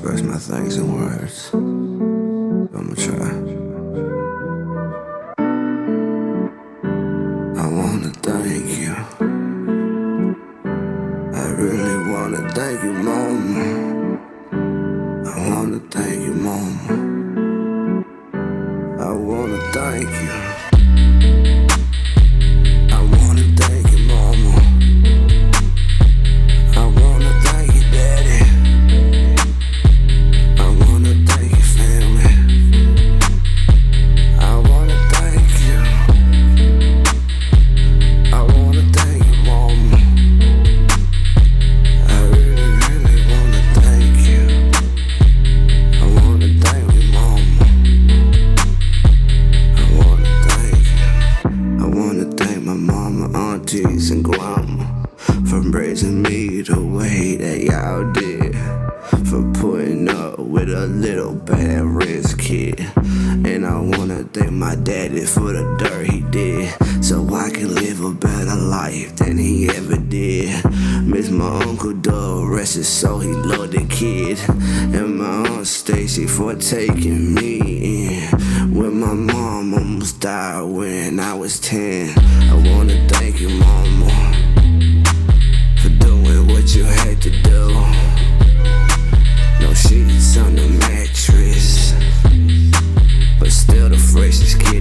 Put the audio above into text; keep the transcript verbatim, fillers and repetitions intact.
express my thanks in words. I'ma try. I wanna thank you. I really wanna thank you, Mama. I wanna thank you, Mama. I wanna thank you. I wanna thank you, Mama. I wanna thank you, Daddy. I wanna thank you, family. I wanna thank you. I wanna thank you, Mama. I really, really wanna thank you. I wanna thank you, Mama. I wanna thank you. I wanna thank my mama, aunties, and grandma for raising me the way that y'all did, for putting up with a little bad risk kid. And I wanna thank my daddy for the dirt he did, so I can live a better life than he ever did. Miss my Uncle Doug, rest his soul, he loved the kid. And my Aunt Stacy for taking me in when my mom almost died when I was ten. I wanna thank you, Mama, for doing what you had to do. No sheets on the mattress, but still the freshest kid